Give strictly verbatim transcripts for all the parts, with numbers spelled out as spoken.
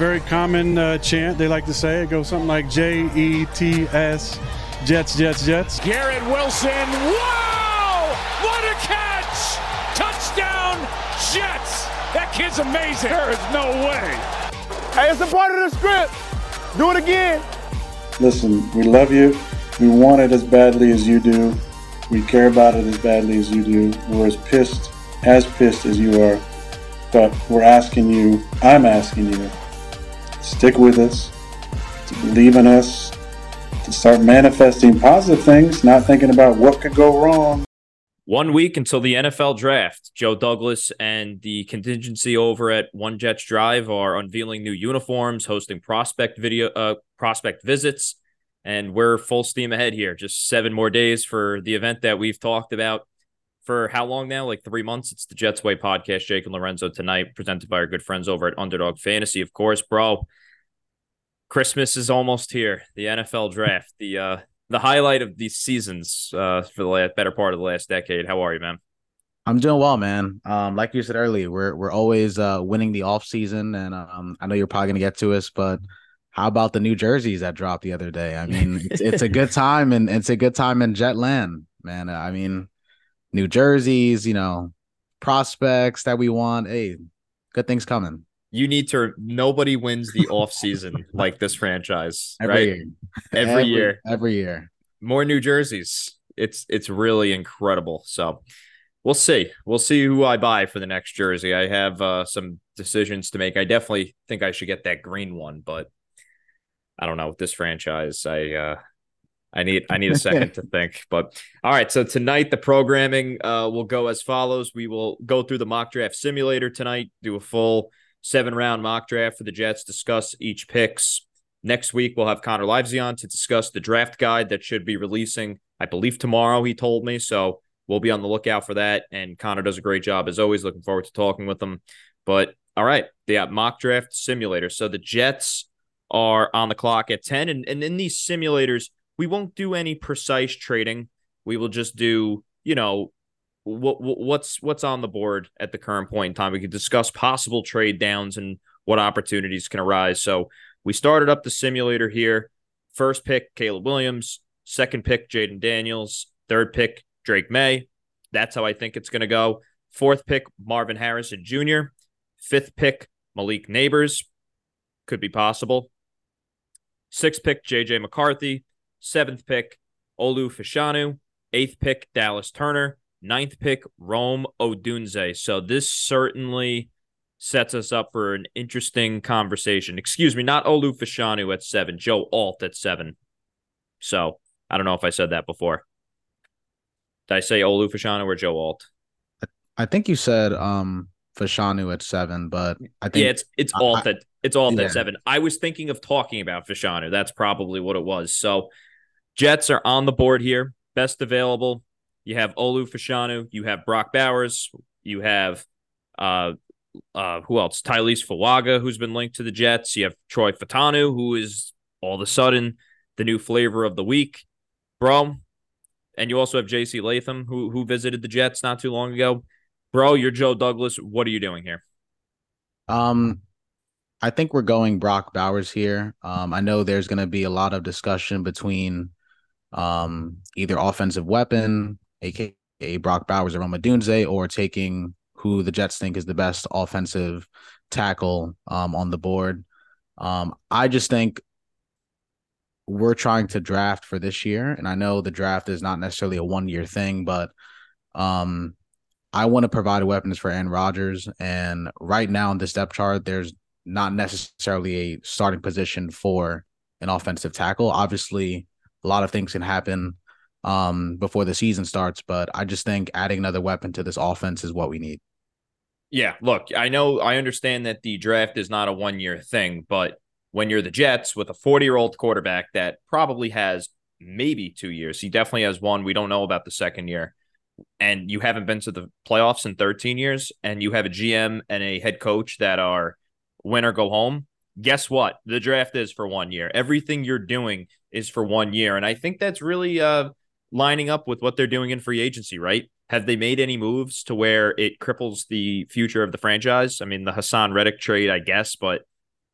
very common uh, chant. They like to say it goes something like J E T S, Jets, Jets, Jets. Garrett Wilson, wow! What a catch! Touchdown, Jets! That kid's amazing. There is no way. Hey, it's a part of the script. Do it again. Listen, we love you. We want it as badly as you do. We care about it as badly as you do. We're as pissed, as pissed as you are. But we're asking you, I'm asking you, stick with us, to believe in us, to start manifesting positive things, not thinking about what could go wrong. One week until the N F L draft. Joe Douglas and the contingency over at One Jets Drive are unveiling new uniforms, hosting prospect video, uh, prospect visits, and we're full steam ahead here. Just seven more days for the event that we've talked about for how long now? Like three months. It's the Jets Way podcast. Jake and Lorenzo tonight, presented by our good friends over at Underdog Fantasy. Of course, bro, Christmas is almost here. The N F L draft, the uh, the highlight of these seasons uh, for the last, better part of the last decade. How are you, man? I'm doing well, man. Um, like you said earlier, we're we're always uh, winning the off season, and um, I know you're probably gonna get to us, but how about the new jerseys that dropped the other day? I mean, it's, it's a good time, and it's a good time in Jetland, man. I mean, new jerseys, you know, prospects that we want. Hey, good things coming. You need to. Nobody wins the off season like this franchise, every right? Year. Every, every year, every year. More new jerseys. It's it's really incredible. So we'll see. We'll see who I buy for the next jersey. I have uh, some decisions to make. I definitely think I should get that green one, but I don't know with this franchise. I uh, I need I need a second to think. But all right, so tonight the programming uh, will go as follows. We will go through the mock draft simulator tonight, do a full seven round mock draft for the Jets, discuss each picks. Next week we'll have Connor Livesey on to discuss the draft guide that should be releasing, I believe, tomorrow. He told me, so we'll be on the lookout for that. And Connor does a great job as always. Looking forward to talking with him. But all right, the mock draft simulator. So the Jets are on the clock at ten, and, and in these simulators, we won't do any precise trading. We will just do, you know, what what's what's on the board at the current point in time. We could discuss possible trade downs and what opportunities can arise. So we started up the simulator here. First pick, Caleb Williams. Second pick, Jaden Daniels. Third pick, Drake May. That's how I think it's going to go. Fourth pick, Marvin Harrison Junior Fifth pick, Malik Neighbors. Could be possible. Sixth pick, J J McCarthy. Seventh pick, Olu Fashanu. Eighth pick, Dallas Turner. Ninth pick, Rome Odunze. So this certainly sets us up for an interesting conversation. Excuse me, not Olu Fashanu at seven, Joe Alt at seven. So I don't know if I said that before. Did I say Olu Fashanu or Joe Alt? I think you said um Fashanu at seven, but I think yeah, it's it's Alt at it's Alt yeah. at seven. I was thinking of talking about Fashanu. That's probably what it was. So Jets are on the board here. Best available. You have Olu Fashanu. You have Brock Bowers. You have uh uh who else? Tylese Fuaga, who's been linked to the Jets. You have Troy Fatanu, who is all of a sudden the new flavor of the week, bro. And you also have J C Latham, who who visited the Jets not too long ago. Bro, you're Joe Douglas. What are you doing here? Um, I think we're going Brock Bowers here. Um, I know there's going to be a lot of discussion between um either offensive weapon, aka Brock Bowers or Rome Odunze, or taking who the Jets think is the best offensive tackle um on the board. Um, I just think we're trying to draft for this year, and I know the draft is not necessarily a one-year thing, but um, I want to provide weapons for Aaron Rodgers, and right now in this depth chart, there's not necessarily a starting position for an offensive tackle. Obviously, a lot of things can happen um, before the season starts, but I just think adding another weapon to this offense is what we need. Yeah, look, I know, I understand that the draft is not a one-year thing, but when you're the Jets with a forty-year-old quarterback that probably has maybe two years, he definitely has one. We don't know about the second year. And you haven't been to the playoffs in thirteen years, and you have a G M and a head coach that are win or go home. Guess what? The draft is for one year. Everything you're doing is for one year. And I think that's really uh, lining up with what they're doing in free agency, right? Have they made any moves to where it cripples the future of the franchise? I mean, the Hassan Reddick trade, I guess, but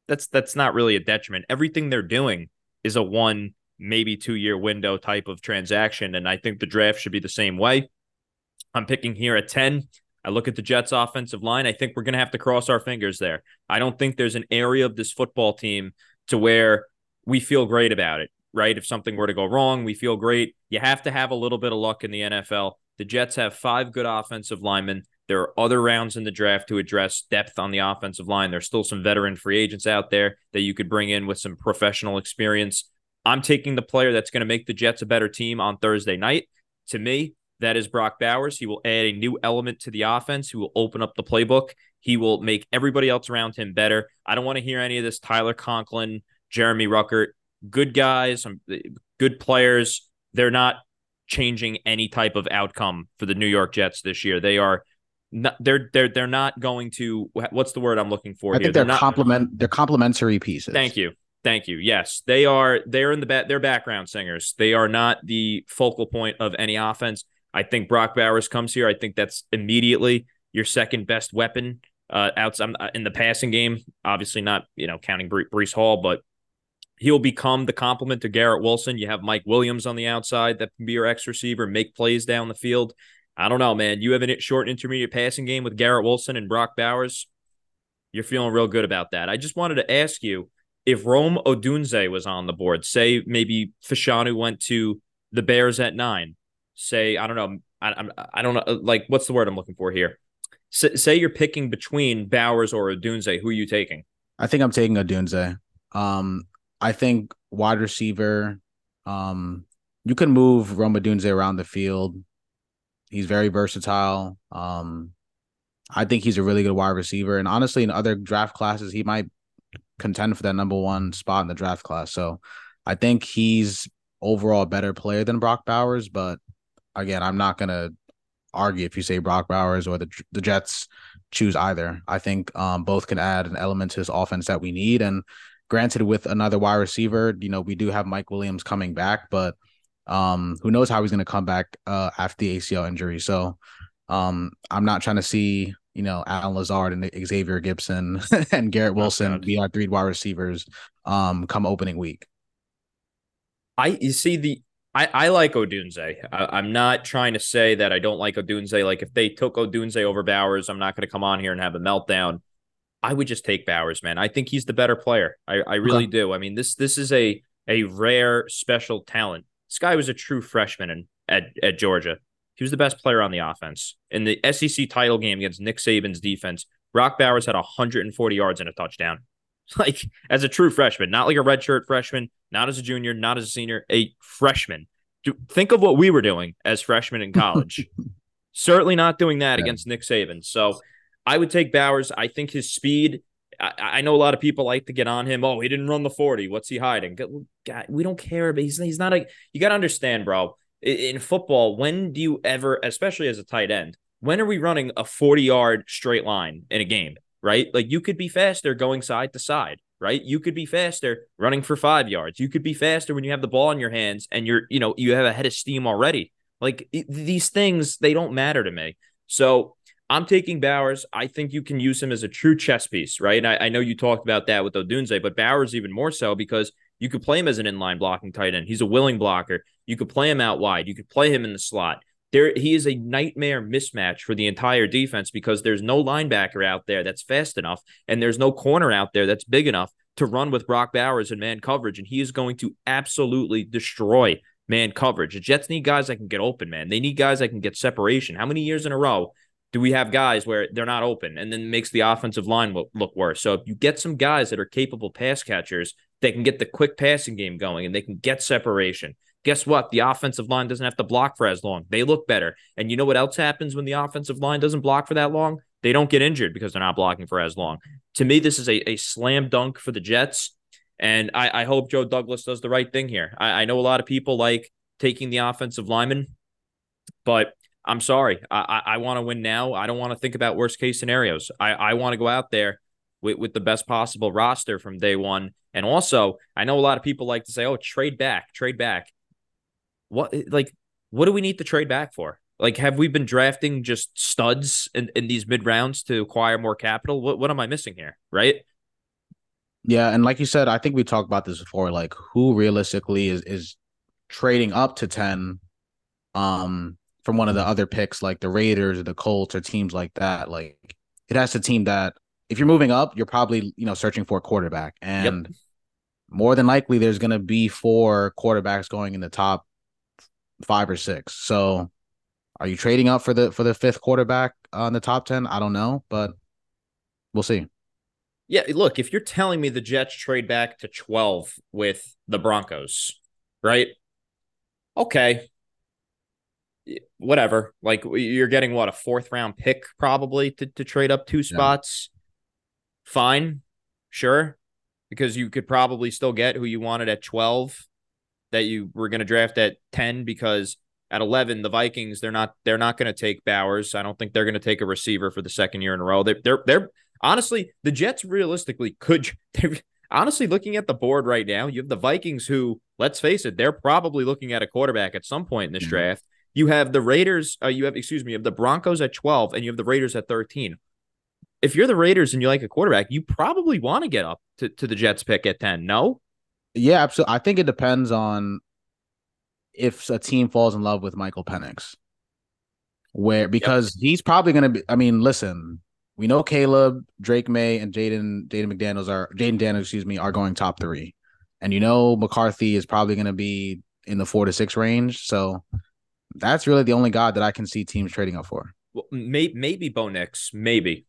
that's that's not really a detriment. Everything they're doing is a one, maybe two-year window type of transaction, and I think the draft should be the same way. I'm picking here at ten. I look at the Jets' offensive line. I think we're going to have to cross our fingers there. I don't think there's an area of this football team to where we feel great about it, right? If something were to go wrong, we feel great. You have to have a little bit of luck in the N F L. The Jets have five good offensive linemen. There are other rounds in the draft to address depth on the offensive line. There's still some veteran free agents out there that you could bring in with some professional experience. I'm taking the player that's going to make the Jets a better team on Thursday night. To me, that is Brock Bowers. He will add a new element to the offense. He will open up the playbook. He will make everybody else around him better. I don't want to hear any of this Tyler Conklin, Jeremy Ruckert. Good guys, good players. They're not changing any type of outcome for the New York Jets this year. They are not, they're they're they're not going to, what's the word I'm looking for I here? think they're, they're not, complement they're complementary pieces. Thank you. Thank you. Yes, they are. They're in the back. They're background singers. They are not the focal point of any offense. I think Brock Bowers comes here. I think that's immediately your second best weapon uh, outside in the passing game. Obviously, not you know counting Breece Hall, but he'll become the complement to Garrett Wilson. You have Mike Williams on the outside that can be your X receiver, make plays down the field. I don't know, man. You have a short intermediate passing game with Garrett Wilson and Brock Bowers. You're feeling real good about that. I just wanted to ask you, if Rome Odunze was on the board, say maybe Fashanu went to the Bears at nine, say, I don't know, I, I don't know, like, what's the word I'm looking for here? S- say you're picking between Bowers or Odunze, who are you taking? I think I'm taking Odunze. Um, I think wide receiver, um, you can move Rome Odunze around the field. He's very versatile. Um, I think he's a really good wide receiver. And honestly, in other draft classes, he might contend for that number one spot in the draft class. So I think he's overall a better player than Brock Bowers. But again, I'm not going to argue if you say Brock Bowers or the the Jets choose either. I think um, both can add an element to this offense that we need. And granted, with another wide receiver, you know, we do have Mike Williams coming back, but um, who knows how he's going to come back uh, after the A C L injury. So um, I'm not trying to see, you know, Alan Lazard and Xavier Gibson and Garrett Wilson oh, be our three wide receivers um, come opening week. I you see the I, I like Odunze. I, I'm not trying to say that I don't like Odunze. Like if they took Odunze over Bowers, I'm not going to come on here and have a meltdown. I would just take Bowers, man. I think he's the better player. I, I really okay. do. I mean, this this is a a rare special talent. This guy was a true freshman in, at at Georgia. He was the best player on the offense. In the S E C title game against Nick Saban's defense, Brock Bowers had one hundred forty yards and a touchdown. Like, as a true freshman, not like a redshirt freshman, not as a junior, not as a senior, a freshman. Think of what we were doing as freshmen in college. Certainly not doing that yeah. against Nick Saban. So I would take Bowers. I think his speed, I, I know a lot of people like to get on him. Oh, he didn't run the forty. What's he hiding? God, we don't care, but he's, he's not a – you got to understand, bro. In football, when do you ever, especially as a tight end, when are we running a forty-yard straight line in a game, right? Like, you could be faster going side to side, right? You could be faster running for five yards. You could be faster when you have the ball in your hands and you're, you know, you have a head of steam already. Like, it, these things, they don't matter to me. So I'm taking Bowers. I think you can use him as a true chess piece, right? And I, I know you talked about that with Odunze, but Bowers even more so because you could play him as an inline blocking tight end. He's a willing blocker. You could play him out wide. You could play him in the slot. There, he is a nightmare mismatch for the entire defense because there's no linebacker out there that's fast enough, and there's no corner out there that's big enough to run with Brock Bowers in man coverage, and he is going to absolutely destroy man coverage. The Jets need guys that can get open, man. They need guys that can get separation. How many years in a row do we have guys where they're not open and then it makes the offensive line look, look worse? So if you get some guys that are capable pass catchers, they can get the quick passing game going and they can get separation. Guess what? The offensive line doesn't have to block for as long. They look better. And you know what else happens when the offensive line doesn't block for that long? They don't get injured because they're not blocking for as long. To me, this is a, a slam dunk for the Jets. And I, I hope Joe Douglas does the right thing here. I, I know a lot of people like taking the offensive lineman, but I'm sorry. I, I, I want to win now. I don't want to think about worst case scenarios. I, I want to go out there with, with the best possible roster from day one. And also, I know a lot of people like to say, oh, trade back, trade back. What, like, what do we need to trade back for? Like, have we been drafting just studs in, in these mid rounds to acquire more capital? What, what am I missing here? Right. Yeah, and like you said, I think we talked about this before. Like, who realistically is is trading up to ten, um, from one of the other picks, like the Raiders or the Colts or teams like that. Like, it has to team that if you're moving up, you're probably you know searching for a quarterback, and Yep. more than likely, there's going to be four quarterbacks going in the top five or six. So, are you trading up for the for the fifth quarterback on the top ten? I don't know, but we'll see. Yeah, look, if you're telling me the Jets trade back to twelve with the Broncos, right? Okay. Whatever. Like you're getting what, a fourth round pick probably to, to trade up two Yeah. spots. Fine. Sure. Because you could probably still get who you wanted at twelve that you were going to draft at ten because at eleven, the Vikings, they're not they're not going to take Bowers. I don't think they're going to take a receiver for the second year in a row. They're they're, they're honestly, the Jets realistically could honestly looking at the board right now, you have the Vikings who, let's face it, they're probably looking at a quarterback at some point in this mm-hmm. draft. You have the Raiders, uh, you have, excuse me, you have the Broncos at twelve and you have the Raiders at thirteen. If you're the Raiders and you like a quarterback, you probably want to get up to, to the Jets pick at ten, no? Yeah, absolutely. I think it depends on if a team falls in love with Michael Penix. Where, because yep. he's probably going to be, I mean, listen, we know Caleb, Drake May, and Jaden Jaden McDaniels are, Jaden Daniels, excuse me, are going top three. And you know McCarthy is probably going to be in the four to six range. So that's really the only guy that I can see teams trading up for. Well, may, maybe Bo Nix, maybe.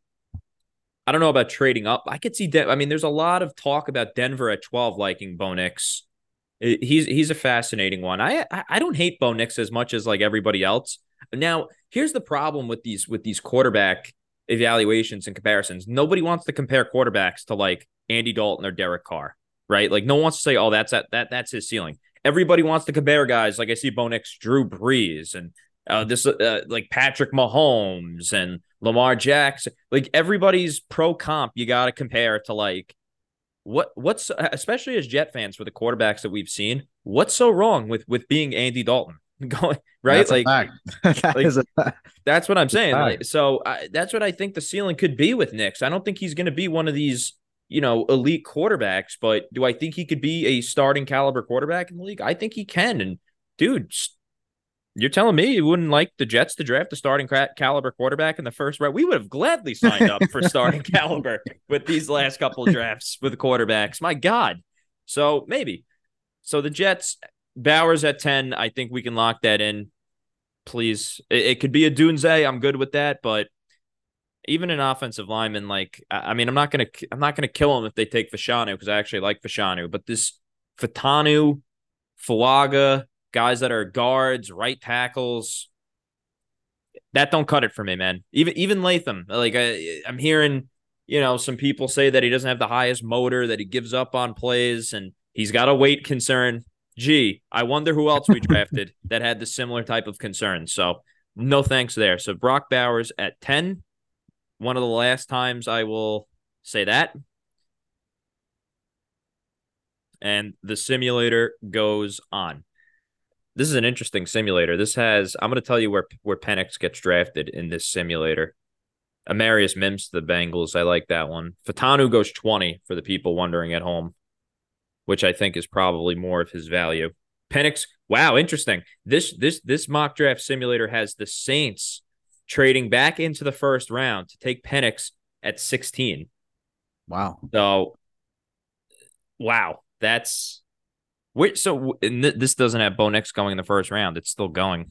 I don't know about trading up. I could see, De- I mean, there's a lot of talk about Denver at twelve liking Bo Nix. He's he's a fascinating one. I I don't hate Bo Nix as much as like everybody else. Now, here's the problem with these with these quarterback evaluations and comparisons. Nobody wants to compare quarterbacks to like Andy Dalton or Derek Carr, right? Like no one wants to say, oh, that's that that that's his ceiling. Everybody wants to compare guys like I see Bo Nix, Drew Brees, and uh, this uh, like Patrick Mahomes and Lamar Jackson. Like everybody's pro comp, you got to compare to like what what's especially as Jet fans for the quarterbacks that we've seen. What's so wrong with with being Andy Dalton? Going right, that's like, a fact. that like is a fact. That's what I'm saying. Like, so I, that's what I think the ceiling could be with Nix. I don't think he's going to be one of these, you know, elite quarterbacks, but do I think he could be a starting caliber quarterback in the league? I think he can. And dude, you're telling me you wouldn't like the Jets to draft a starting caliber quarterback in the first round? We would have gladly signed up for starting caliber with these last couple of drafts with the quarterbacks. My God. So maybe. So the Jets, Bowers at ten, I think we can lock that in. Please. It, it could be a Dunze. I'm good with that, but even an offensive lineman, like, I mean, I'm not gonna I'm not gonna kill him if they take Fashanu because I actually like Fashanu, but this Fatanu, Fuaga, guys that are guards, right tackles, that don't cut it for me, man. Even even Latham, like I, I'm hearing, you know, some people say that he doesn't have the highest motor, that he gives up on plays, and he's got a weight concern. Gee, I wonder who else we drafted that had the similar type of concern. So no thanks there. So Brock Bowers at ten. One of the last times I will say that. And the simulator goes on. This is an interesting simulator. This has, I'm going to tell you where, where Penix gets drafted in this simulator. Amarius Mims to the Bengals. I like that one. Fatanu goes twenty for the people wondering at home, which I think is probably more of his value. Penix, wow, interesting. This this this mock draft simulator has the Saints trading back into the first round to take Penix at sixteen. Wow. So, wow, that's wait. So and th- this doesn't have Bo Nix going in the first round. It's still going.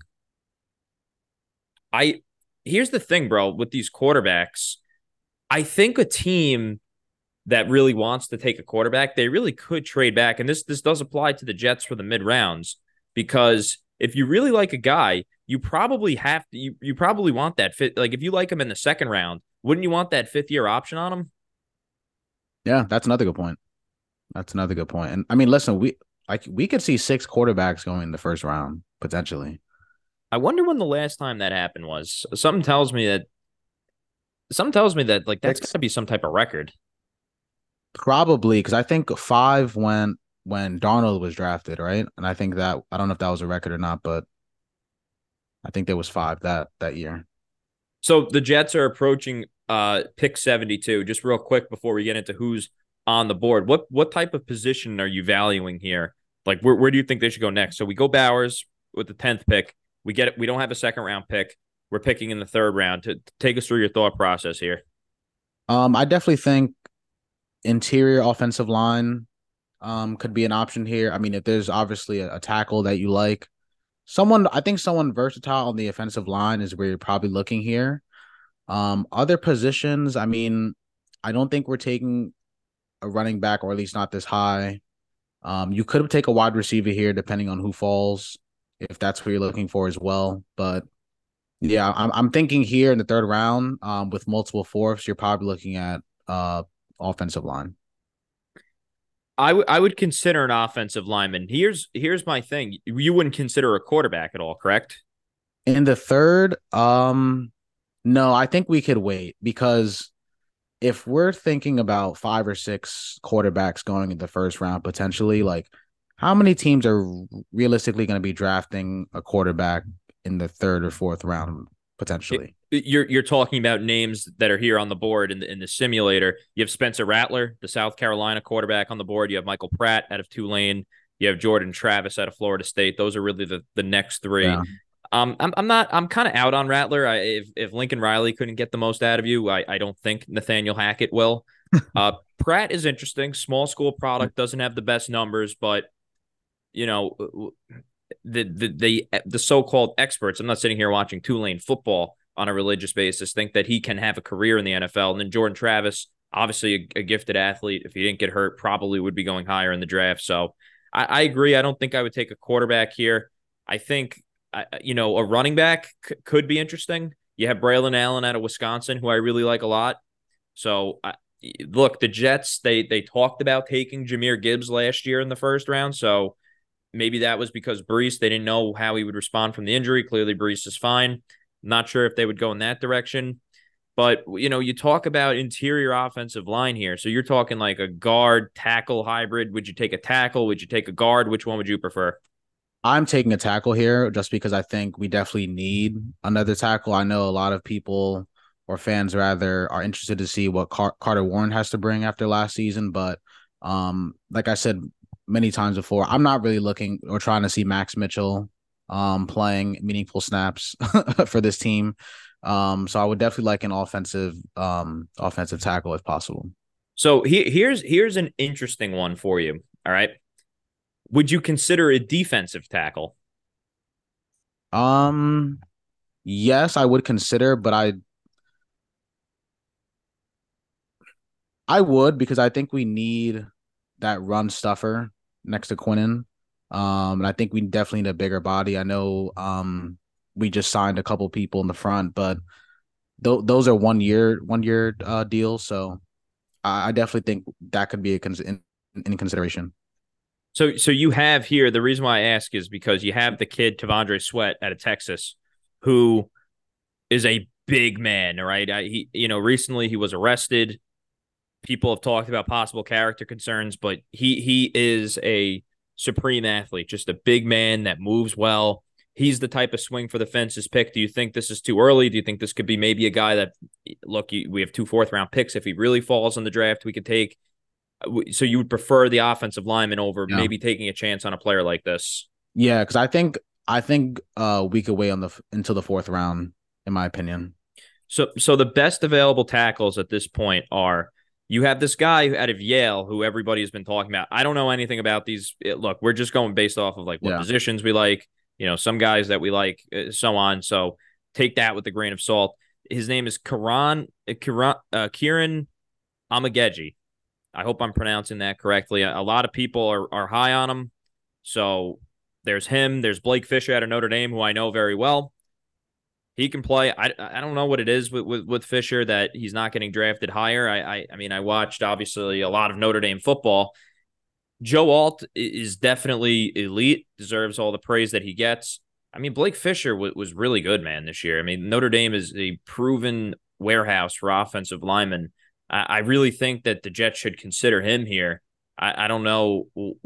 I here's the thing, bro. With these quarterbacks, I think a team that really wants to take a quarterback, they really could trade back. And this this does apply to the Jets for the mid rounds, because if you really like a guy, you probably have to, you, you probably want that fit. Like if you like him in the second round, wouldn't you want that fifth year option on him? Yeah, that's another good point. That's another good point. And I mean, listen, we like we could see six quarterbacks going in the first round potentially. I wonder when the last time that happened was. Something tells me that something tells me that like that's got to be some type of record. Probably, because I think five went when Darnold was drafted, right? And I think that I don't know if that was a record or not, but I think there was five that that year. So the Jets are approaching uh, pick seventy-two. Just real quick before we get into who's on the board. What what type of position are you valuing here? Like, where, where do you think they should go next? So we go Bowers with the tenth pick. We get it. We don't have a second round pick. We're picking in the third round. To, to take us through your thought process here. Um, I definitely think interior offensive line um could be an option here. I mean, if there's obviously a, a tackle that you like, someone I think someone versatile on the offensive line is where you're probably looking here. Um, other positions, I mean, I don't think we're taking a running back, or at least not this high. Um, you could take a wide receiver here, depending on who falls, if that's what you're looking for as well. But yeah, I'm I'm thinking here in the third round, um, with multiple fourths, you're probably looking at uh offensive line. I, w- I would consider an offensive lineman. Here's here's my thing. You wouldn't consider a quarterback at all, correct? In the third, um, no, I think we could wait, because if we're thinking about five or six quarterbacks going in the first round, potentially, like, how many teams are realistically going to be drafting a quarterback in the third or fourth round, potentially? It, you're you're talking about names that are here on the board in the, in the simulator. You have Spencer Rattler, the South Carolina quarterback, on the board. You have Michael Pratt out of Tulane. You have Jordan Travis out of Florida State. Those are really the, the next three. Yeah. Um, I'm I'm not I'm kind of out on Rattler. I, if if Lincoln Riley couldn't get the most out of you, I, I don't think Nathaniel Hackett will. uh, Pratt is interesting. Small school product, doesn't have the best numbers, but you know, the the the the so-called experts. I'm not sitting here watching Tulane football on a religious basis, think that he can have a career in the N F L. And then Jordan Travis, obviously a, a gifted athlete. If he didn't get hurt, probably would be going higher in the draft. So I, I agree. I don't think I would take a quarterback here. I think. Uh, you know, a running back c- could be interesting. You have Braylon Allen out of Wisconsin, who I really like a lot. So, uh, look, the Jets, they they talked about taking Jahmyr Gibbs last year in the first round. So maybe that was because Breece, they didn't know how he would respond from the injury. Clearly, Breece is fine. Not sure if they would go in that direction. But, you know, you talk about interior offensive line here. So you're talking like a guard tackle hybrid. Would you take a tackle? Would you take a guard? Which one would you prefer? I'm taking a tackle here just because I think we definitely need another tackle. I know a lot of people, or fans rather, are interested to see what Car- Carter Warren has to bring after last season. But um, like I said many times before, I'm not really looking or trying to see Max Mitchell um, playing meaningful snaps for this team. Um, so I would definitely like an offensive um, offensive tackle if possible. So he, here's here's an interesting one for you. All right. Would you consider a defensive tackle? Um, yes, I would consider, but I, I would, because I think we need that run stuffer next to Quinnen. Um, and I think we definitely need a bigger body. I know, um, we just signed a couple people in the front, but th- those are one year, one year uh, deals. So I, I definitely think that could be a cons- in, in consideration. So so you have here, the reason why I ask is because you have the kid Tavondre Sweat out of Texas, who is a big man, right? I, he, you know, recently he was arrested. People have talked about possible character concerns, but he he is a supreme athlete, just a big man that moves well. He's the type of swing for the fences pick. Do you think this is too early? Do you think this could be maybe a guy that, look, we have two fourth round picks. If he really falls in the draft, we could take. So you would prefer the offensive lineman over yeah. maybe taking a chance on a player like this? Yeah, because I think I think uh, we could wait on the until the fourth round, in my opinion. So, so the best available tackles at this point are, you have this guy out of Yale who everybody has been talking about. I don't know anything about these. Look, we're just going based off of like what yeah. positions we like. You know, some guys that we like, so on. So take that with a grain of salt. His name is Kiran Kiran uh, Kieran Amageji. I hope I'm pronouncing that correctly. A lot of people are, are high on him. So there's him. There's Blake Fisher out of Notre Dame, who I know very well. He can play. I, I don't know what it is with, with, with Fisher that he's not getting drafted higher. I, I I mean, I watched, obviously, a lot of Notre Dame football. Joe Alt is definitely elite, deserves all the praise that he gets. I mean, Blake Fisher w- was really good, man, this year. I mean, Notre Dame is a proven warehouse for offensive linemen. I really think that the Jets should consider him here. I, I don't know.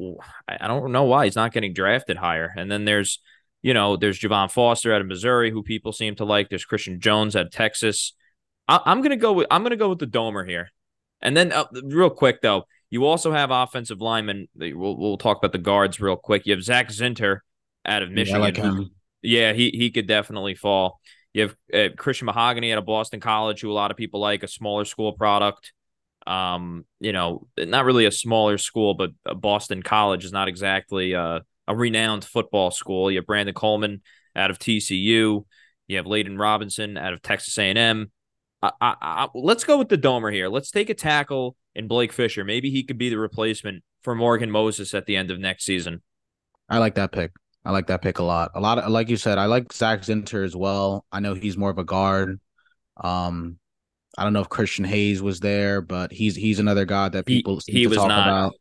I don't know why he's not getting drafted higher. And then there's, you know, there's Javon Foster out of Missouri, who people seem to like. There's Christian Jones out of Texas. I, I'm gonna go with I'm gonna go with the Domer here. And then uh, real quick though, You also have offensive linemen. We'll, we'll talk about the guards real quick. You have Zach Zinter out of Michigan. Yeah, I like him. Who, yeah, he he could definitely fall. You have uh, Christian Mahogany out of Boston College, who a lot of people like, a smaller school product. Um, you know, not really a smaller school, but Boston College is not exactly uh, a renowned football school. You have Brandon Coleman out of T C U. You have Layden Robinson out of Texas A and M. I, I, I, let's go with the Domer here. Let's take a tackle in Blake Fisher. Maybe he could be the replacement for Morgan Moses at the end of next season. I like that pick. I like that pick a lot. A lot of, like you said, I like Zach Zinter as well. I know he's more of a guard. Um, I don't know if Christian Hayes was there, but he's he's another guy that people he, he to was talk not. about.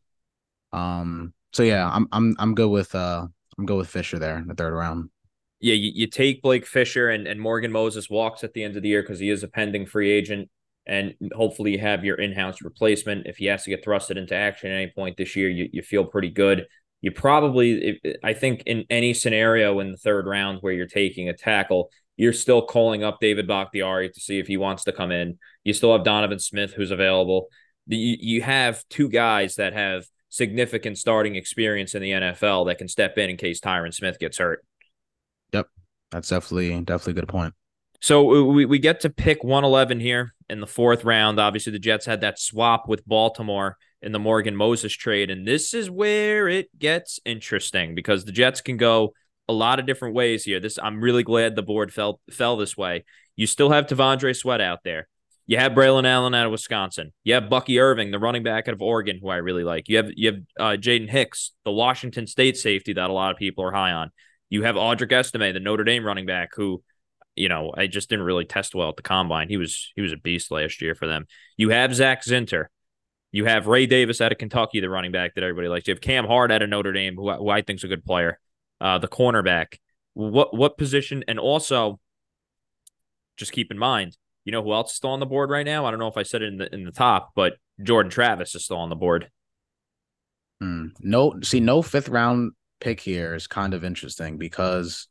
Um, so yeah, I'm I'm I'm good with uh I'm good with Fisher there in the third round. Yeah, you, you take Blake Fisher and, and Morgan Moses walks at the end of the year because he is a pending free agent, and hopefully you have your in-house replacement. If he has to get thrusted into action at any point this year, you, you feel pretty good. You probably, I think in any scenario in the third round where you're taking a tackle, you're still calling up David Bakhtiari to see if he wants to come in. You still have Donovan Smith, who's available. You, you have two guys that have significant starting experience in the N F L that can step in in case Tyron Smith gets hurt. Yep, that's definitely definitely a good point. So we, we get to pick one eleven here in the fourth round. Obviously, the Jets had that swap with Baltimore in the Morgan Moses trade, and this is where it gets interesting because the Jets can go a lot of different ways here. This I'm really glad the board fell fell this way. You still have T'Vondre Sweat out there. You have Braylon Allen out of Wisconsin. You have Bucky Irving, the running back out of Oregon, who I really like. You have you have uh, Jaden Hicks, the Washington State safety that a lot of people are high on. You have Audric Estime, the Notre Dame running back, who, you know, I just didn't really test well at the combine. He was he was a beast last year for them. You have Zach Zinter. You have Ray Davis out of Kentucky, the running back that everybody likes. You have Cam Hart out of Notre Dame, who, who I think is a good player, uh, the cornerback. What what position? And also, just keep in mind, you know who else is still on the board right now? I don't know if I said it in the in the top, but Jordan Travis is still on the board. Hmm. No, see, no fifth round pick here is kind of interesting because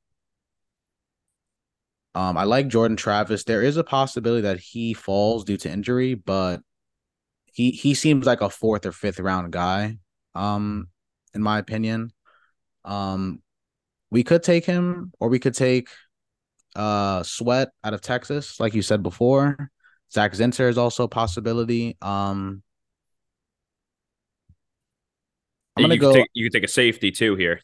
um, I like Jordan Travis. There is a possibility that he falls due to injury, but he he seems like a fourth or fifth round guy, um, in my opinion. Um, we could take him, or we could take uh Sweat out of Texas, like you said before. Zach Zinter is also a possibility. Um, I'm gonna you go. Could take, you could take a safety too here.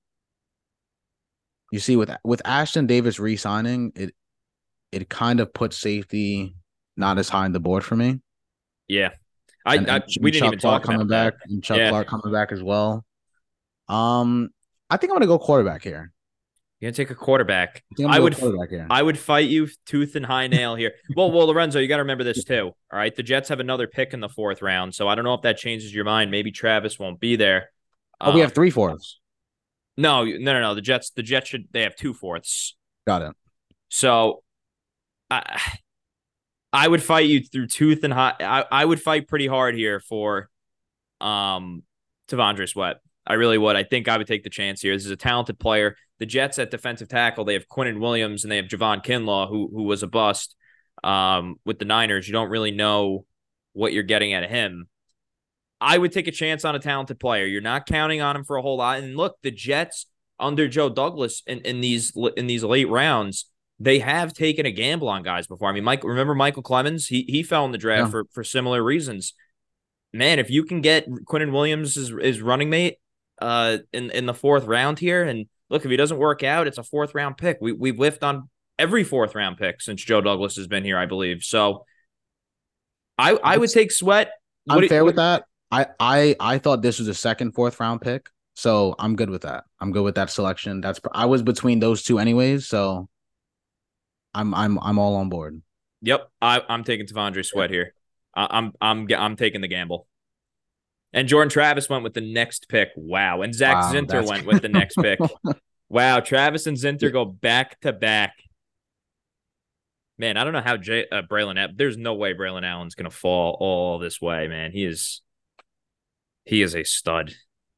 You see, with with Ashton Davis re-signing, it it kind of puts safety not as high on the board for me. Yeah, I, and, I and we didn't Chuck even Clark talk coming about back, that. and Chuck Yeah. Clark coming back as well. Um, I think I'm gonna go quarterback here. You're gonna take a quarterback. I, think I'm I gonna would go quarterback here. I would fight you tooth and high nail here. well, well, Lorenzo, you got to remember this too. All right, the Jets have another pick in the fourth round, so I don't know if that changes your mind. Maybe Travis won't be there. Oh, we Um, have three fourths. no, no, no, no. The Jets, the Jets should they have two fourths. Got it. So, I I would fight you through tooth and high. I, I would fight pretty hard here for, um, T'Vondre Sweat. I really would. I think I would take the chance here. This is a talented player. The Jets at defensive tackle, they have Quinnen Williams and they have Javon Kinlaw, who who was a bust um, with the Niners. You don't really know what you're getting out of him. I would take a chance on a talented player. You're not counting on him for a whole lot. And look, the Jets under Joe Douglas in, in these in these late rounds, they have taken a gamble on guys before. I mean, Mike, remember Michael Clemens? He he fell in the draft Yeah. for, for similar reasons. Man, if you can get Quinnen Williams as, as running mate uh, in, in the fourth round here, and look, if he doesn't work out, it's a fourth round pick. We, we've whiffed on every fourth round pick since Joe Douglas has been here, I believe. So I I would take Sweat. I'm What- fair what- with that. I, I I thought this was a second, fourth round pick, so I'm good with that. I'm good with that selection. That's I was between those two anyways, so I'm I'm I'm all on board. Yep, I, I'm taking T'Vondre Sweat here. I, I'm I'm I'm taking the gamble. And Jordan Travis went with the next pick. Wow. And Zach Wow, Zinter that's- went with the next pick. Wow. Travis and Zinter go back to back. Man, I don't know how Jay, uh, Braylon. There's no way Braylon Allen's gonna fall all this way, man. He is. He is a stud.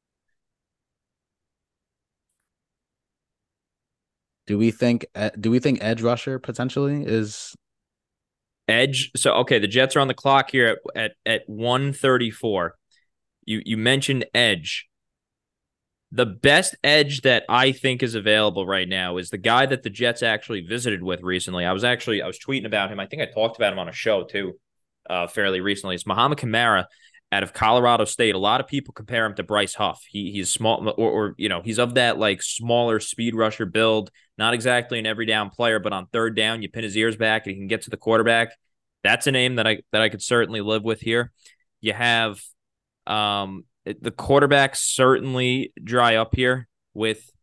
Do we think do we think edge rusher potentially is Edge. So okay, the Jets are on the clock here at at, at one thirty-four. You you mentioned edge. The best edge that I think is available right now is the guy that the Jets actually visited with recently. I was actually I was tweeting about him. I think I talked about him on a show too, uh, fairly recently. It's Muhammad Kamara out of Colorado State. A lot of people compare him to Bryce Huff. He he's small, or, or you know, he's of that like smaller speed rusher build. Not exactly an every down player, but on third down, you pin his ears back and he can get to the quarterback. That's a name that I that I could certainly live with here. You have um. The quarterbacks certainly dry up here with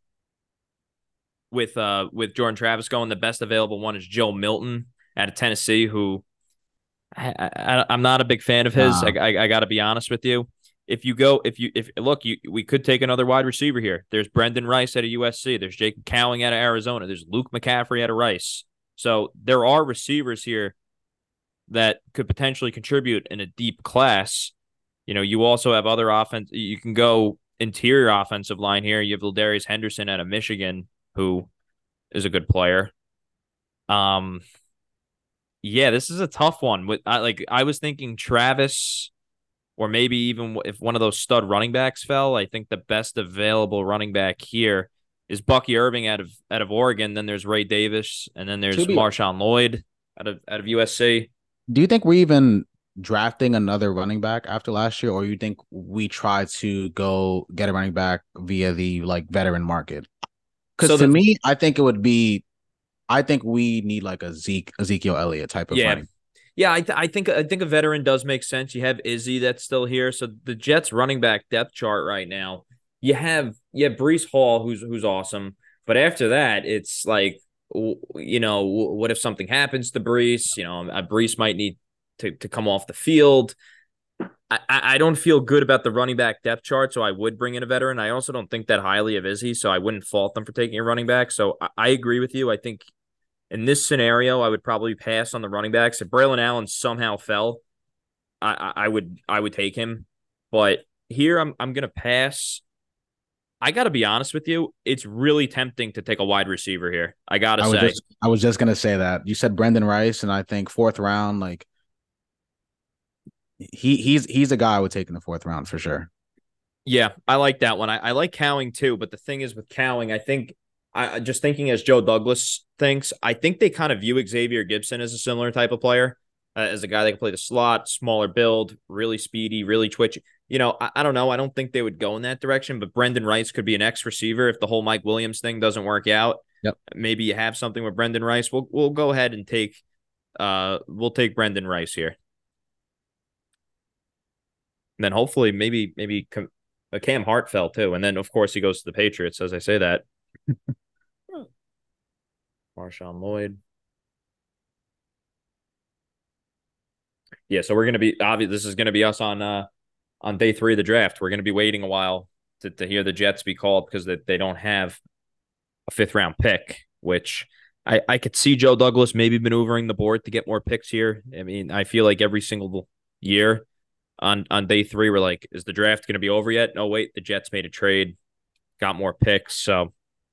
with uh with Jordan Travis going. The best available one is Joe Milton out of Tennessee, who I, I, I'm not a big fan of his. Nah. I, I, I got to be honest with you. If you go, if you if look, you we could take another wide receiver here. There's Brendan Rice out of U S C. There's Jacob Cowing out of Arizona. There's Luke McCaffrey out of Rice. So there are receivers here that could potentially contribute in a deep class. You know, you also have other offense. You can go interior offensive line here. You have Ladarius Henderson out of Michigan, who is a good player. Um, yeah, this is a tough one. With I, like, I was thinking Travis, or maybe even if one of those stud running backs fell. I think the best available running back here is Bucky Irving out of out of Oregon. Then there's Ray Davis, and then there's Marshawn Lloyd out of out of U S C. Do you think we even drafting another running back after last year, or you think we try to go get a running back via the like veteran market? Because so to the, me, I think it would be, I think we need like a Zeke, Ezekiel Elliott type of yeah. running. Yeah, I, th- I think I think a veteran does make sense. You have Izzy that's still here, so the Jets running back depth chart right now. You have yeah Breece Hall, who's who's awesome, but after that, it's like, you know, what if something happens to Breece? You know, Breece might need to, to come off the field. I, I don't feel good about the running back depth chart, so I would bring in a veteran. I also don't think that highly of Izzy, so I wouldn't fault them for taking a running back. So I, I agree with you. I think in this scenario, I would probably pass on the running backs. If Braylon Allen somehow fell, I, I, I would I would take him. But here I'm I'm gonna pass. I gotta be honest with you. It's really tempting to take a wide receiver here. I gotta I say. Just, I was just gonna say that. You said Brendan Rice, and I think fourth round, like He he's he's a guy I would take in the fourth round for sure. Yeah, I like that one. I, I like Cowing too, but the thing is with Cowing, I think I just thinking as Joe Douglas thinks, I think they kind of view Xavier Gibson as a similar type of player, uh, as a guy that can play the slot, smaller build, really speedy, really twitchy. You know, I, I don't know. I don't think they would go in that direction, but Brendan Rice could be an X receiver if the whole Mike Williams thing doesn't work out. Yep. Maybe you have something with Brendan Rice. We'll we'll go ahead and take uh we'll take Brendan Rice here. And then hopefully maybe maybe Cam, uh, Cam Hart fell too. And then, of course, he goes to the Patriots, as I say that. Marshawn Lloyd. Yeah, so we're going to be – obviously this is going to be us on uh, on day three of the draft. We're going to be waiting a while to, to hear the Jets be called because they, they don't have a fifth-round pick, which I, I could see Joe Douglas maybe maneuvering the board to get more picks here. I mean, I feel like every single year – On on day three, we're like, is the draft going to be over yet? No, wait, the Jets made a trade, got more picks, so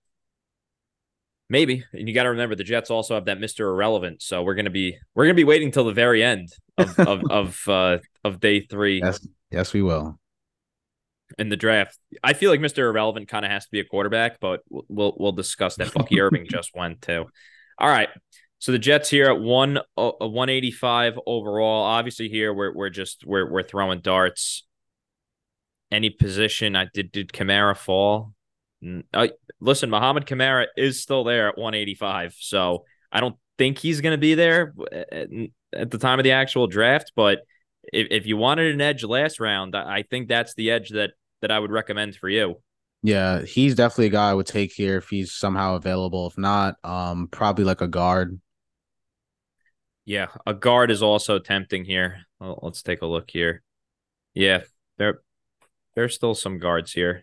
maybe. And you got to remember, the Jets also have that Mister Irrelevant, so we're gonna be we're gonna be waiting till the very end of of of, uh, of day three. Yes, yes, we will. In the draft, I feel like Mister Irrelevant kind of has to be a quarterback, but we'll we'll discuss that. Bucky Irving just went too. All right. So the Jets here at one uh, one eighty-five overall. Obviously, here we're we're just we're we're throwing darts. Any position, I did did Kamara fall? Uh, listen, Muhammad Kamara is still there at one eighty-five, so I don't think he's going to be there at, at the time of the actual draft. But if if you wanted an edge last round, I, I think that's the edge that that I would recommend for you. Yeah, he's definitely a guy I would take here if he's somehow available. If not, um, probably like a guard. Yeah, a guard is also tempting here. Well, let's take a look here. Yeah, there, there's still some guards here.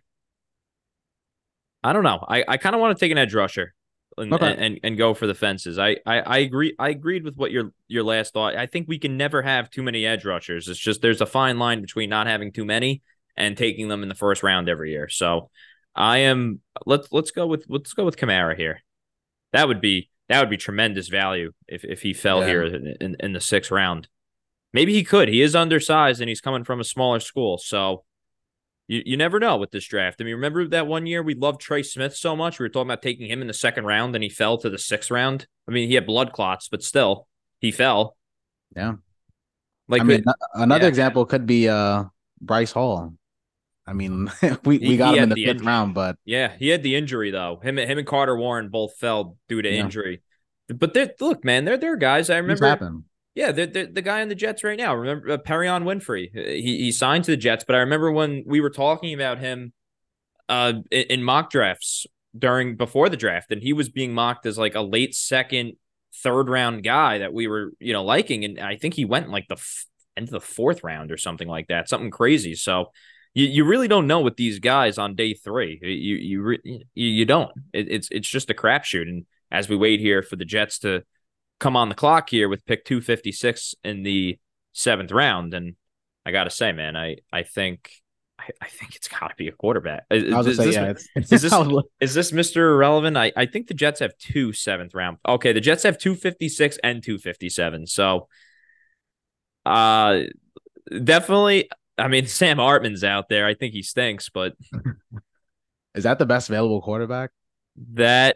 I don't know. I, I kind of want to take an edge rusher and, okay. and and go for the fences. I, I I agree. I agreed with what your your last thought. I think we can never have too many edge rushers. It's just there's a fine line between not having too many and taking them in the first round every year. So I am. Let's let's go with let's go with Kamara here. That would be. That would be tremendous value if, if he fell yeah. here in, in, in the sixth round. Maybe he could. He is undersized and he's coming from a smaller school. So You you never know with this draft. I mean, remember that one year we loved Trey Smith so much? We were talking about taking him in the second round, and he fell to the sixth round. I mean, he had blood clots, but still, he fell. Yeah. Like I mean, another yeah. example could be uh, Bryce Hall. I mean, we, we got him in the, the fifth injury. round, but yeah, he had the injury though. Him him and Carter Warren both fell due to yeah. injury. But they're, look, man, they're they're guys. I remember. Yeah, they're, they're, the guy on the Jets right now. Remember uh, Perion Winfrey? He he signed to the Jets, but I remember when we were talking about him uh, in, in mock drafts during before the draft, and he was being mocked as like a late second, third round guy that we were you know liking, and I think he went in like the f- end of the fourth round or something like that, something crazy. So you, you really don't know with these guys on day three. You you you, you don't. It, it's it's just a crapshoot, and as we wait here for the Jets to come on the clock here with pick two fifty-six in the seventh round, and I gotta say, man, I I think I, I think it's got to be a quarterback. Is, I was is, say, this, yeah, it's, it's is this is this Mister Irrelevant? I I think the Jets have two seventh round. Okay, the Jets have two fifty-six and two fifty-seven. So, uh, definitely. I mean, Sam Hartman's out there. I think he stinks, but is that the best available quarterback? That.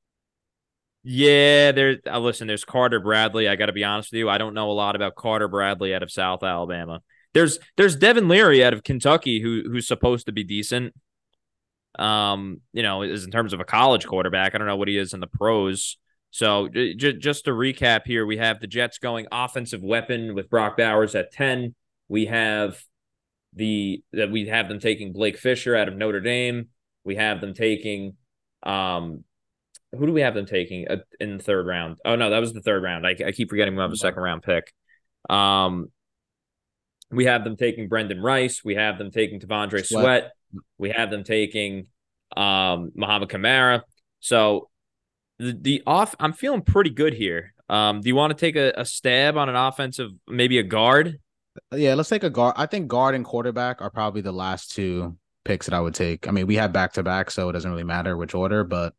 Yeah, there. Uh, listen, there's Carter Bradley. I got to be honest with you. I don't know a lot about Carter Bradley out of South Alabama. There's there's Devin Leary out of Kentucky who who's supposed to be decent. Um, you know, is in terms of a college quarterback. I don't know what he is in the pros. So j- j- just to recap here, we have the Jets going offensive weapon with Brock Bowers at ten. We have the that we have them taking Blake Fisher out of Notre Dame. We have them taking um. Who do we have them taking in the third round? Oh, no, that was the third round. I, I keep forgetting we have a second round pick. Um, we have them taking Brendan Rice. We have them taking T'Vondre Sweat. Sweat. We have them taking um, Muhammad Kamara. So the, the off, I'm feeling pretty good here. Um, do you want to take a, a stab on an offensive, maybe a guard? Yeah, let's take a guard. I think guard and quarterback are probably the last two picks that I would take. I mean, we have back to back, so it doesn't really matter which order, but.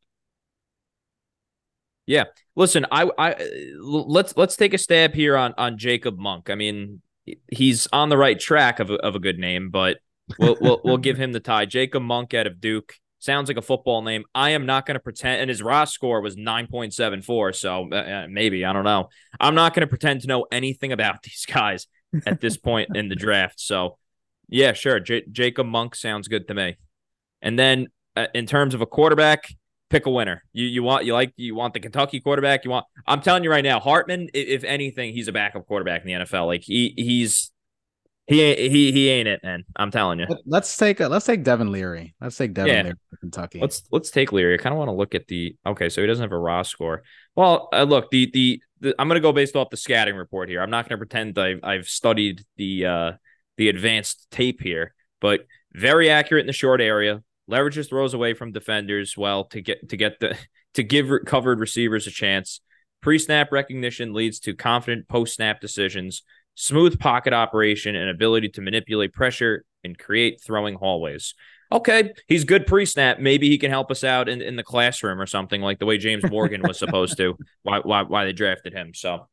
Yeah, listen, I, I let's let's take a stab here on on Jacob Monk. I mean, he's on the right track of a, of a good name, but we'll we'll we'll give him the tie. Jacob Monk out of Duke sounds like a football name. I am not going to pretend, and his raw score was nine point seven four, so uh, maybe I don't know. I'm not going to pretend to know anything about these guys at this point in the draft. So, yeah, sure, J- Jacob Monk sounds good to me. And then uh, in terms of a quarterback. Pick a winner. You you want you like you want the Kentucky quarterback. You want. I'm telling you right now, Hartman. If anything, he's a backup quarterback in the N F L. Like he he's he ain't he he ain't it, man. I'm telling you. Let's take a, let's take Devin Leary. Let's take Devin yeah. Leary for Kentucky. Let's let's take Leary. I kind of want to look at the. Okay, so he doesn't have a raw score. Well, uh, look the, the the I'm gonna go based off the scouting report here. I'm not gonna pretend I've I've studied the uh the advanced tape here, but very accurate in the short area. Leverages throws away from defenders well to get to get the to give re- covered receivers a chance. Pre-snap recognition leads to confident post-snap decisions, smooth pocket operation, and ability to manipulate pressure and create throwing hallways. Okay, he's good pre-snap. Maybe he can help us out in, in the classroom or something like the way James Morgan was supposed to. Why why why they drafted him? So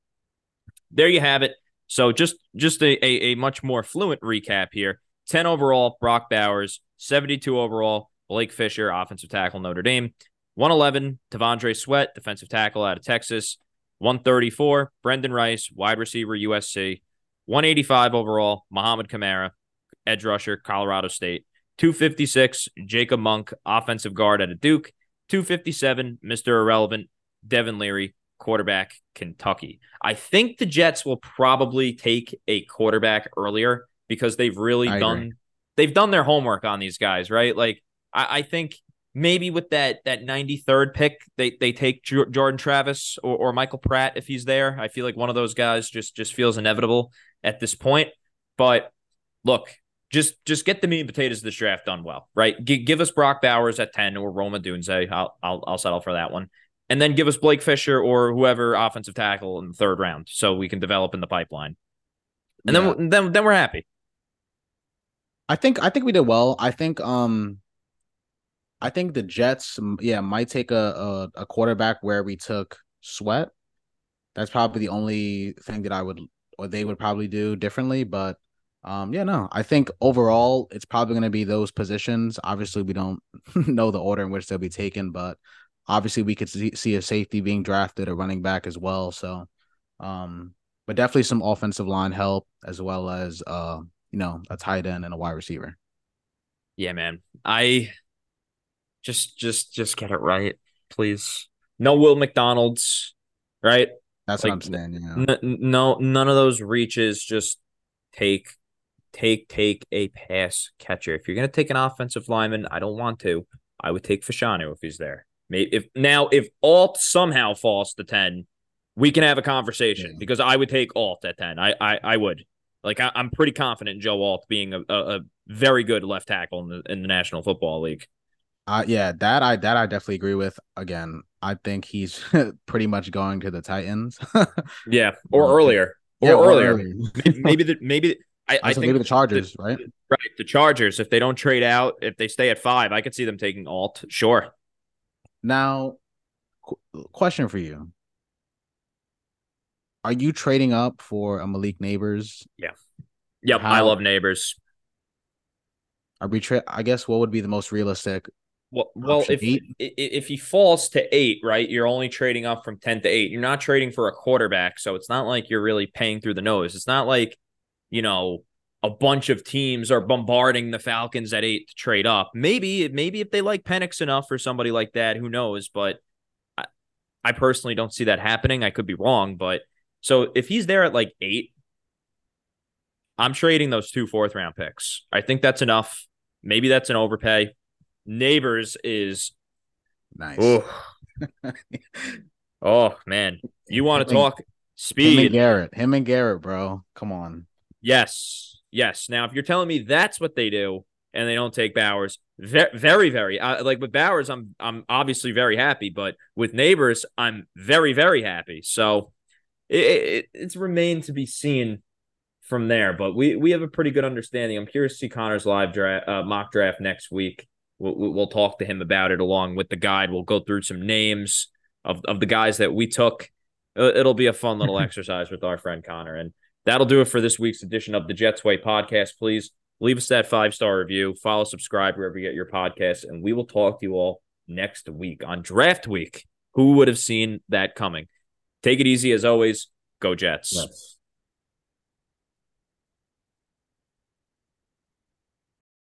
there you have it. So just just a a, a much more fluent recap here. ten overall, Brock Bowers. seventy-two overall, Blake Fisher, offensive tackle, Notre Dame. one eleven, T'Vondre Sweat, defensive tackle out of Texas. one thirty-four, Brendan Rice, wide receiver, U S C. one eighty-five overall, Muhammad Kamara, edge rusher, Colorado State. two fifty-six, Jacob Monk, offensive guard out of Duke. two fifty-seven, Mister Irrelevant, Devin Leary, quarterback, Kentucky. I think the Jets will probably take a quarterback earlier because they've really I done... agree. They've done their homework on these guys, right? Like, I, I think maybe with that that ninety-third pick, they they take J- Jordan Travis or, or Michael Pratt if he's there. I feel like one of those guys just just feels inevitable at this point. But look, just just get the meat and potatoes of this draft done well, right? G- give us Brock Bowers at ten or Roma Dunze. I'll, I'll I'll settle for that one. And then give us Blake Fisher or whoever offensive tackle in the third round so we can develop in the pipeline. And yeah. then then then we're happy. I think I think we did well. I think um I think the Jets yeah might take a, a a quarterback where we took Sweat. That's probably the only thing that I would or they would probably do differently, but Um, yeah, no, I think overall it's probably going to be those positions. Obviously, we don't know the order in which they'll be taken, but obviously we could see, see a safety being drafted, a running back as well. So, um, but definitely some offensive line help as well as, uh, you know, a tight end and a wide receiver. Yeah, man. I just, just, just get it right, please. No Will McDonald's, right? That's like, what I'm saying. Yeah. N- no, none of those reaches. Just take, take, take a pass catcher. If you're gonna take an offensive lineman, I don't want to. I would take Fashanu if he's there. Maybe if now if Alt somehow falls to ten, we can have a conversation yeah. because I would take Alt at ten. I, I, I would. Like I, I'm pretty confident in Joe Alt being a, a, a very good left tackle in the in the National Football League. Uh, yeah, that I that I definitely agree with. Again, I think he's pretty much going to the Titans. yeah, or um, earlier, or, yeah, or earlier. earlier. maybe, maybe the maybe I, I, I think maybe the Chargers, the, right? Right, the Chargers. If they don't trade out, if they stay at five, I could see them taking Alt. Sure. Now, qu- question for you: are you trading up for a Malik Nabers? Yeah. Yep, How, I love Nabers. Are we? Tra- I guess what would be the most realistic? Well, well, if eight? if he falls to eight, right, you're only trading up from ten to eight. You're not trading for a quarterback, so it's not like you're really paying through the nose. It's not like, you know, a bunch of teams are bombarding the Falcons at eight to trade up. Maybe, maybe if they like Penix enough or somebody like that, who knows? But I, I personally don't see that happening. I could be wrong, but so if he's there at like eight, I'm trading those two fourth round picks. I think that's enough. Maybe that's an overpay. Nabers is nice. Oh, oh man. You want to talk speed. Him and Garrett. Him and Garrett, bro. Come on. Yes. Yes. Now, if you're telling me that's what they do and they don't take Bowers, very, very, very uh, like with Bowers, I'm I'm obviously very happy, but with Nabers, I'm very, very happy. So it, it, it's remained to be seen from there, but we we have a pretty good understanding. I'm curious to see Connor's live draft, uh, mock draft next week. We'll, we'll talk to him about it along with the guide. We'll go through some names of, of the guys that we took. It'll be a fun little exercise with our friend Connor. And that'll do it for this week's edition of the Jets Way podcast. Please leave us that five-star review. Follow, subscribe wherever you get your podcasts. And we will talk to you all next week on draft week. Who would have seen that coming? Take it easy as always. Go Jets. Yes.